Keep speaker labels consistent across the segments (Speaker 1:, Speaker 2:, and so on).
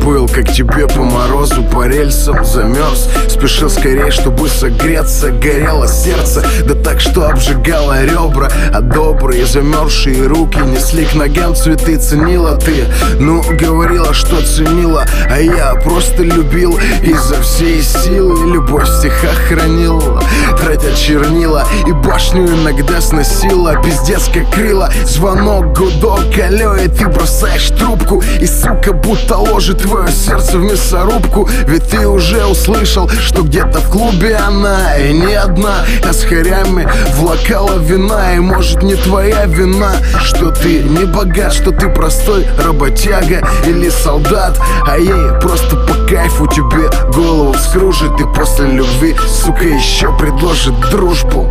Speaker 1: был, как тебе по морозу, по рельсам замерз. Спешил скорее, чтобы согреться, горело сердце, да так, что обжигало ребра. А добрые замерзшие руки несли к ногам цветы. Ценила ты, ну, говорила, что ценила, а я просто любил изо всей силы. Любовь в стихах хранила, тратя чернила, и башню иногда сносила. Пиздец как крыло, звонок, гудок, алло, и ты бросаешь трубку, и сука будто ложит твое сердце в мясорубку. Ведь ты уже услышал, что где-то в клубе она, и не одна, а с хорями влакала вина. И может не твоя вина, что ты не богат, что ты простой работяга или солдат, а ей просто по кайфу тебе голову вскружит, и после любви, сука, еще предложит дружбу.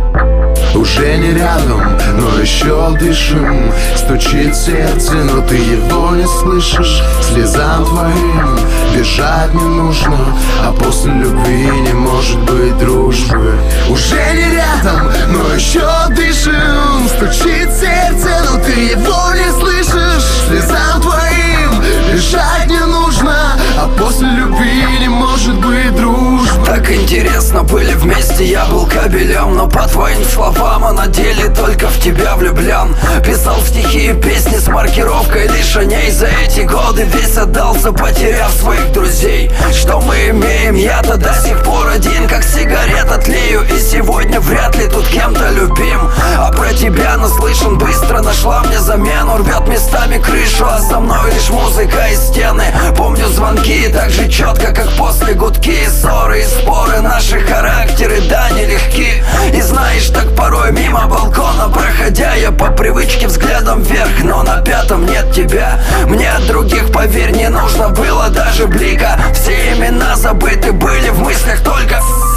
Speaker 1: Уже не рядом, но еще дышим. Стучит сердце, но ты его не слышишь. Слезам твоим бежать не нужно, а после любви не может быть дружбы. Уже не рядом, но еще дышим. Стучит сердце, но ты его не слышишь. Слезам твоим бежать не нужно, а после любви не может быть дружбы.
Speaker 2: Так интересно, были вместе, я был кабелем, но по твоим словам, а на деле только в тебя влюблен. Писал стихи и песни с маркировкой лишеней. За эти годы весь отдался, потеряв своих друзей. Что мы имеем? Я-то до сих пор один, как сигарета тлею, и сегодня вряд ли тут кем-то любим. А про тебя наслышан, быстро нашла мне замену. Рвет местами крышу, а со мной лишь музыка и стены. Помню звонки так же четко, как после гудки. Ссоры и споры, наши характеры, да, нелегки. И знаешь, так порой мимо балкона проходя, я по привычке взглядом вверх, но на пятом нет тебя. Мне от других, поверь, не нужно было даже блика. Все имена забыты были в мыслях только.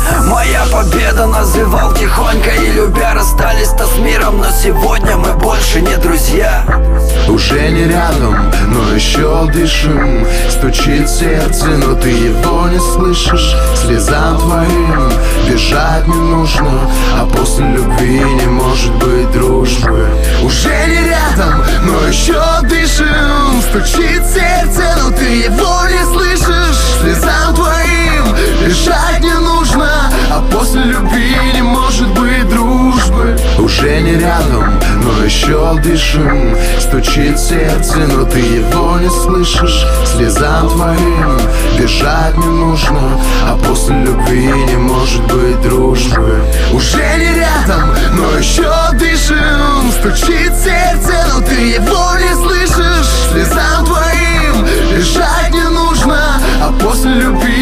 Speaker 2: Моя победа, называл тихонько, и любя расстались-то с миром, но сегодня мы больше не друзья.
Speaker 1: Уже не рядом, но еще дышим. Стучит сердце, но ты его не слышишь. Слезам твоим бежать не нужно, а после любви не может быть дружбы. Уже не рядом, но еще дышим. Стучит сердце, но ты его не слышишь. Слезам твоим бежать не нужно, а после любви не может быть дружбы. Уже не рядом, но еще дышим. Стучит сердце, но ты его не слышишь. Слезам твоим бежать не нужно, а после любви не может быть дружбы. Уже не рядом, но еще дышим. Стучит сердце, но ты его не слышишь. Слезам твоим бежать не нужно, а после любви